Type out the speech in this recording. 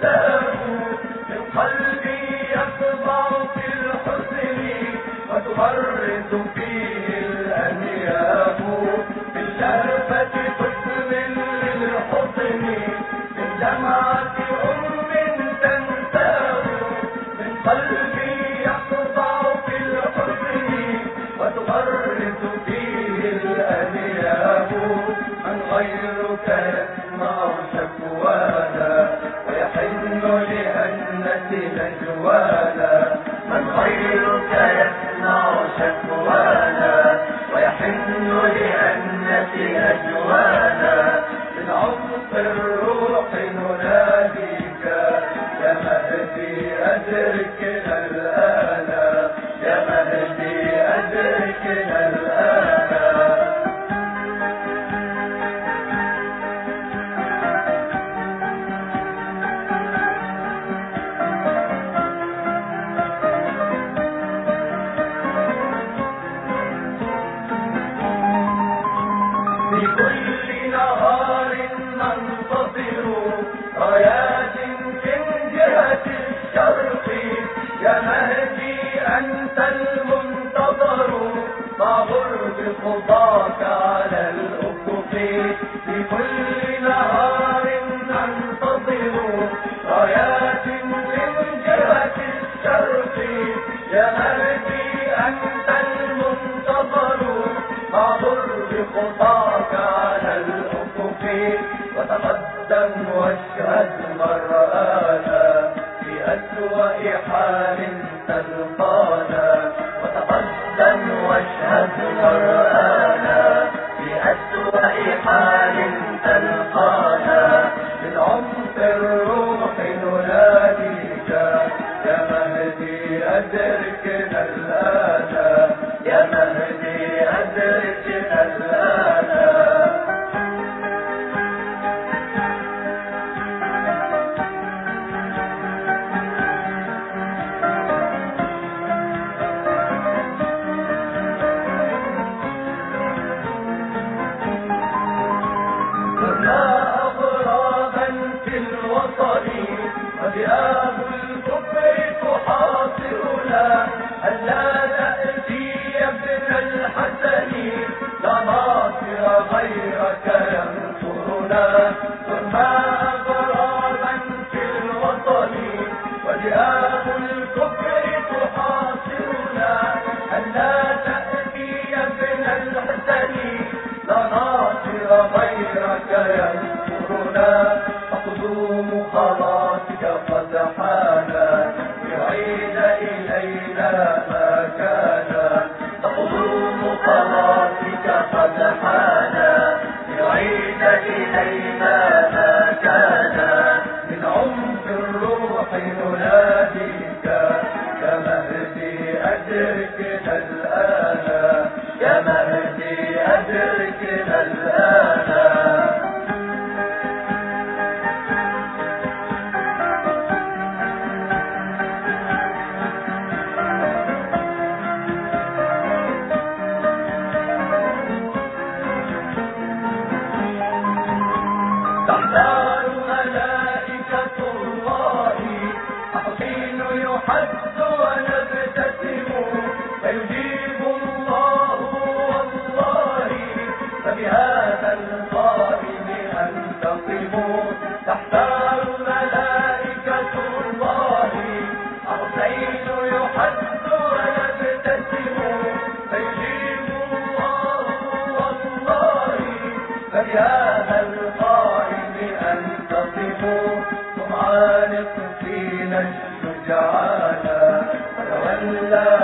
تنساه من قلبي يطبع في الحزن وتغرد فيه الأنياب من لهفة حزن للحزن من دمعة تنساه من قلبي يطبع في الحزن وتغرد فيه الأنياب من غيرك يسمع شكوانا ويحن لأنة نجوانا من غيرك يسمع شكوانا ويحن لأنة نجوانا من عمق الروح نناديك يا مهدي أدركنا الآن يا مهدي أدركنا الآن في كل نهار ننتظر رايات من جهة الشرق يا مهدي أنت المنتظر فاغر بخطاك على الأفق في كل نهار ننتظر رايات من جهة الشرق يا مهدي أنت المنتظر فاغر بخطاك على الأفق وتقدم واشهد مرآنا في أسوأ حال تلقانا وتقدم واشهد مرآنا في أسوأ حال تلقانا من عمق الروح نناديك يا مهدي أدركنا الآن يا مهدي أدركنا الآن وذئاب الكفر تحاصرنا ألا تأتي يا ابن الحسن لا ناصر غيرك ينصرنا ثم أغرابا في الوطن وذئاب الكفر تحاصرنا ألا تأتي يا ابن الحسن لا ناصر غيرك ينصرنا قدوم خلاصك قد حان يعيد إلينا ما كان قدوم خلاصك قد حان يعيد إلينا ما كان من عمق الروح نناديك يا مهدي أدركنا الآن يا مهدي أدركنا الآن تحتار ملائكة الله حين يحد ونبتسم فيجيب الله والله فبهذا القائم أنتقم تحتار ملائكة الله حين يحد ونبتسم فيجيب الله والله فبهذا القائم أنتقم ثم عانق فينا الشجعان فتولى